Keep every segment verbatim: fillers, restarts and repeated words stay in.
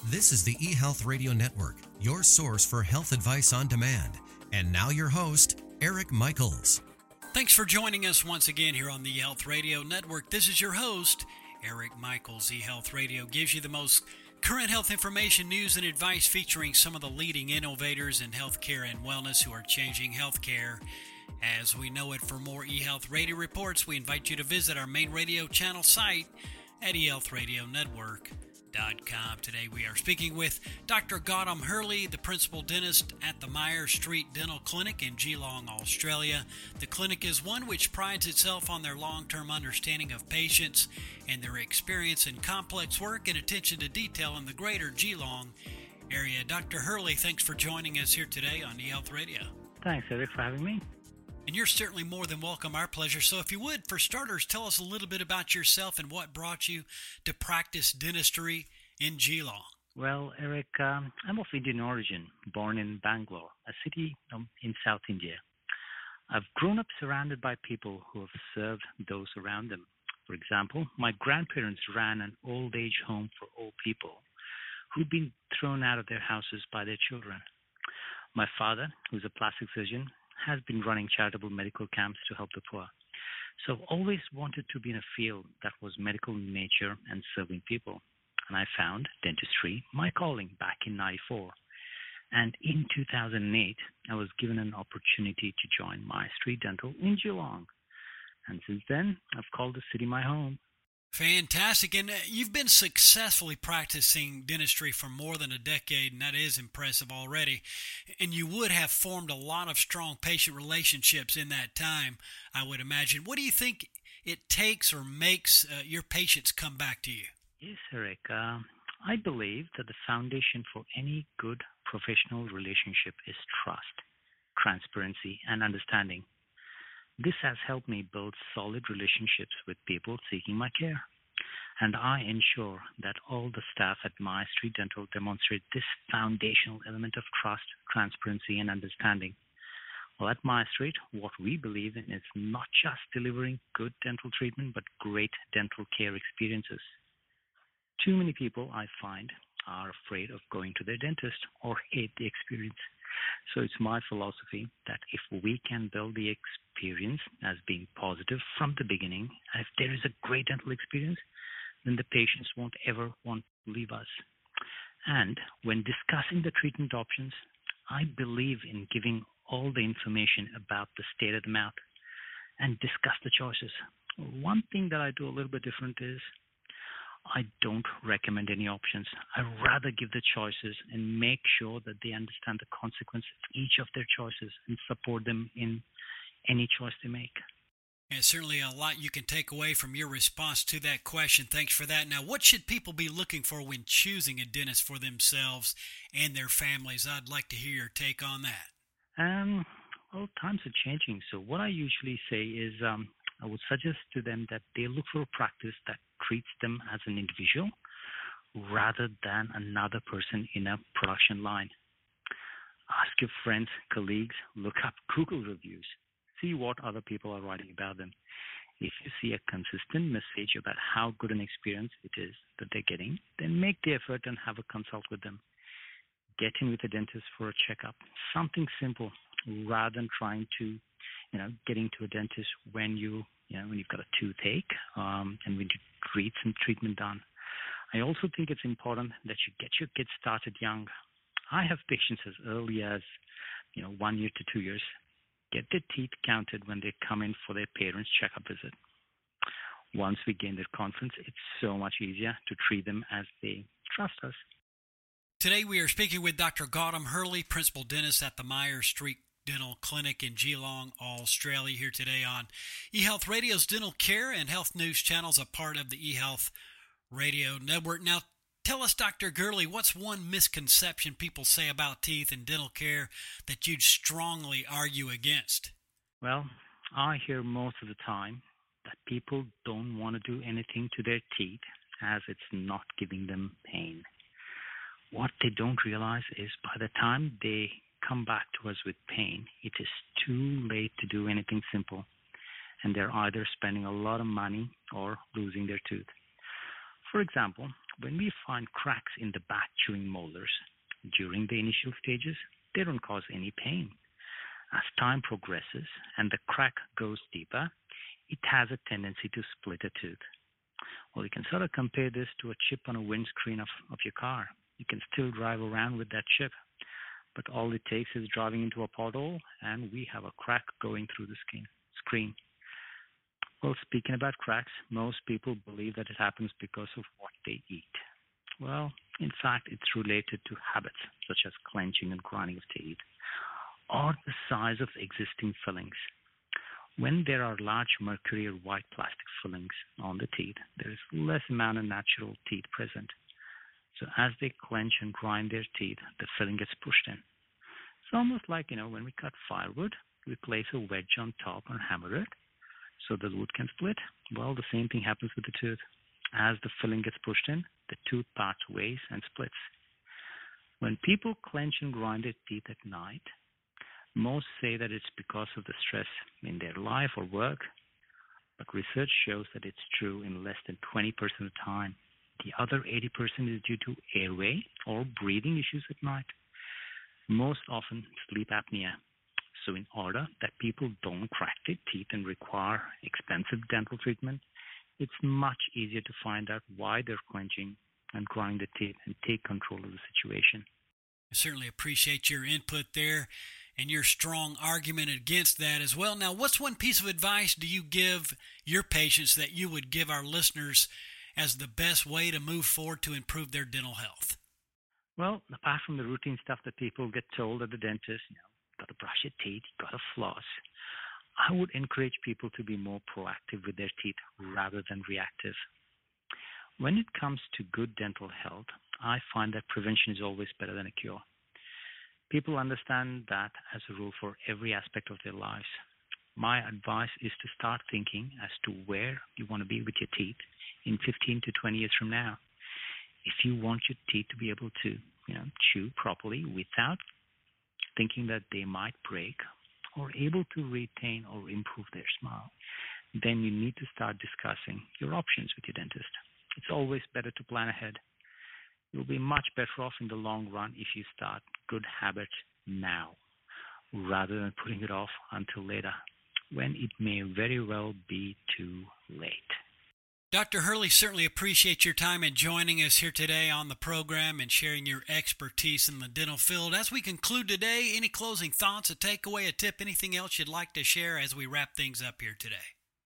This is the eHealth Radio Network, your source for health advice on demand. And now your host, Eric Michaels. Thanks for joining us once again here on the eHealth Radio Network. This is your host, Eric Michaels. eHealth Radio gives you the most current health information, news, and advice featuring some of the leading innovators in healthcare and wellness who are changing healthcare as we know it. For more eHealth Radio reports, we invite you to visit our main radio channel site at e health radio network dot com. Today we are speaking with Doctor Gautam Hurley, the principal dentist at the Myers Street Dental Clinic in Geelong, Australia. The clinic is one which prides itself on their long-term understanding of patients and their experience in complex work and attention to detail in the greater Geelong area. Doctor Hurley, thanks for joining us here today on eHealth Radio. Thanks, Eric, for having me. And you're certainly more than welcome. Our pleasure. So if you would, for starters, tell us a little bit about yourself and what brought you to practice dentistry in Geelong. Well, Eric, um, I'm of Indian origin, born in Bangalore, a city um, in South India. I've grown up surrounded by people who have served those around them. For example, my grandparents ran an old age home for old people who'd been thrown out of their houses by their children. My father, who's a plastic surgeon, has been running charitable medical camps to help the poor. So I've always wanted to be in a field that was medical in nature and serving people. And I found dentistry my calling back in ninety-four. And in two thousand eight, I was given an opportunity to join Myers Street Dental in Geelong. And since then, I've called the city my home. Fantastic. And you've been successfully practicing dentistry for more than a decade, and that is impressive already. And you would have formed a lot of strong patient relationships in that time, I would imagine. What do you think it takes or makes uh, your patients come back to you? Yes, Eric. Uh, I believe that the foundation for any good professional relationship is trust, transparency, and understanding. This has helped me build solid relationships with people seeking my care. And I ensure that all the staff at Myers Street Dental demonstrate this foundational element of trust, transparency, and understanding. Well, at Myers Street, what we believe in is not just delivering good dental treatment, but great dental care experiences. Too many people, I find, are afraid of going to their dentist or hate the experience. So it's my philosophy that if we can build the experience as being positive from the beginning, and if there is a great dental experience, then the patients won't ever want to leave us. And when discussing the treatment options, I believe in giving all the information about the state of the mouth and discuss the choices. One thing that I do a little bit different is I don't recommend any options. I rather give the choices and make sure that they understand the consequences of each of their choices and support them in any choice they make. And certainly a lot you can take away from your response to that question. Thanks for that. Now, what should people be looking for when choosing a dentist for themselves and their families? I'd like to hear your take on that. Um, well, times are changing. So what I usually say is um, I would suggest to them that they look for a practice that treats them as an individual rather than another person in a production line. Ask your friends, colleagues, look up Google reviews, see what other people are writing about them. If you see a consistent message about how good an experience it is that they're getting, then make the effort and have a consult with them. Get in with a dentist for a checkup. Something simple rather than trying to, you know, getting to a dentist when you, you know, when you've got a toothache um, and when you treat some treatment done. I also think it's important that you get your kids started young. I have patients as early as, you know, one year to two years. Get their teeth counted when they come in for their parents' checkup visit. Once we gain their confidence, it's so much easier to treat them as they trust us. Today we are speaking with Doctor Gautam Hurley, principal dentist at the Myers Street Dental Clinic in Geelong, Australia, here today on eHealth Radio's Dental Care and Health News channels, a part of the eHealth Radio Network. Now, tell us, Doctor Hurley, what's one misconception people say about teeth and dental care that you'd strongly argue against? Well, I hear most of the time that people don't want to do anything to their teeth as it's not giving them pain. What they don't realize is by the time they come back to us with pain, it is too late to do anything simple, and they're either spending a lot of money or losing their tooth. For example, when we find cracks in the back chewing molars during the initial stages, they don't cause any pain. As time progresses and the crack goes deeper, it has a tendency to split a tooth. Well, you can sort of compare this to a chip on a windscreen of, of your car. You can still drive around with that chip, but all it takes is driving into a pothole and we have a crack going through the skin, screen. Well, speaking about cracks, most people believe that it happens because of what they eat. Well, in fact, it's related to habits such as clenching and grinding of teeth or the size of existing fillings. When there are large mercury or white plastic fillings on the teeth, there is less amount of natural teeth present. So as they clench and grind their teeth, the filling gets pushed in. It's almost like, you know, when we cut firewood, we place a wedge on top and hammer it so the wood can split. Well, the same thing happens with the tooth. As the filling gets pushed in, the tooth parts ways and splits. When people clench and grind their teeth at night, most say that it's because of the stress in their life or work, but research shows that it's true in less than twenty percent of the time. The other eighty percent is due to airway or breathing issues at night, most often sleep apnea. So in order that people don't crack their teeth and require expensive dental treatment, it's much easier to find out why they're clenching and grinding the teeth and take control of the situation. I certainly appreciate your input there and your strong argument against that as well. Now, what's one piece of advice do you give your patients that you would give our listeners as the best way to move forward to improve their dental health? Well, apart from the routine stuff that people get told at the dentist, you know, got to brush your teeth, got to floss, I would encourage people to be more proactive with their teeth rather than reactive. When it comes to good dental health, I find that prevention is always better than a cure. People understand that as a rule for every aspect of their lives. My advice is to start thinking as to where you want to be with your teeth in fifteen to twenty years from now. If you want your teeth to be able to, you know, chew properly without thinking that they might break, or able to retain or improve their smile, then you need to start discussing your options with your dentist. It's always better to plan ahead. You'll be much better off in the long run if you start good habits now, rather than putting it off until later, when it may very well be too late. Doctor Hurley, certainly appreciate your time and joining us here today on the program and sharing your expertise in the dental field. As we conclude today, any closing thoughts, a takeaway, a tip, anything else you'd like to share as we wrap things up here today?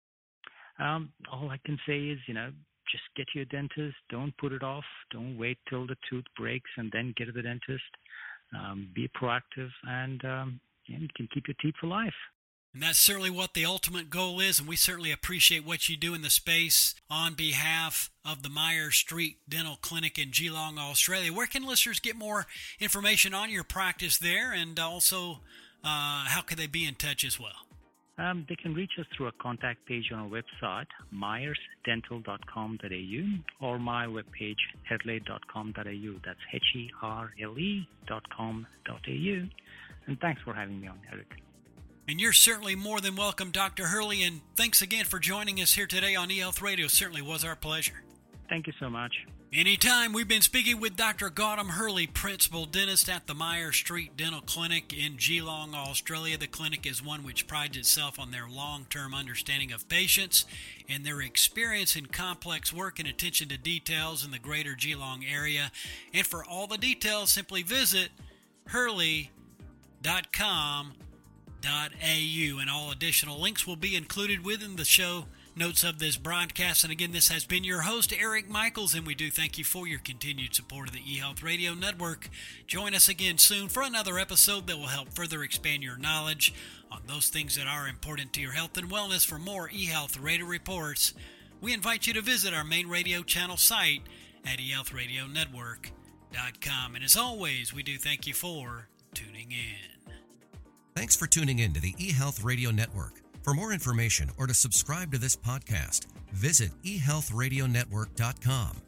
Um, all I can say is, you know, just get to your dentist. Don't put it off. Don't wait till the tooth breaks and then get to the dentist. Um, be proactive, and um, you can keep your teeth for life. And that's certainly what the ultimate goal is, and we certainly appreciate what you do in the space on behalf of the Myers Street Dental Clinic in Geelong, Australia. Where can listeners get more information on your practice there, and also uh, how can they be in touch as well? Um, they can reach us through a contact page on our website, myers dental dot com dot a u, or my webpage, herle dot com dot a u. That's H E R L E dot com dot a u. And thanks for having me on, Eric. And you're certainly more than welcome, Doctor Hurley, and thanks again for joining us here today on eHealth Radio. Certainly was our pleasure. Thank you so much. Anytime. We've been speaking with Doctor Gautam Hurley, Principal Dentist at the Myers Street Dental Clinic in Geelong, Australia. The clinic is one which prides itself on their long-term understanding of patients and their experience in complex work and attention to details in the greater Geelong area. And for all the details, simply visit hurley dot com dot a u, and all additional links will be included within the show notes of this broadcast. And again, this has been your host, Eric Michaels, and we do thank you for your continued support of the eHealth Radio Network. Join us again soon for another episode that will help further expand your knowledge on those things that are important to your health and wellness. For more eHealth Radio reports, we invite you to visit our main radio channel site at e health radio network dot com. And as always, we do thank you for tuning in. Thanks for tuning in to the eHealth Radio Network. For more information or to subscribe to this podcast, visit e health radio network dot com.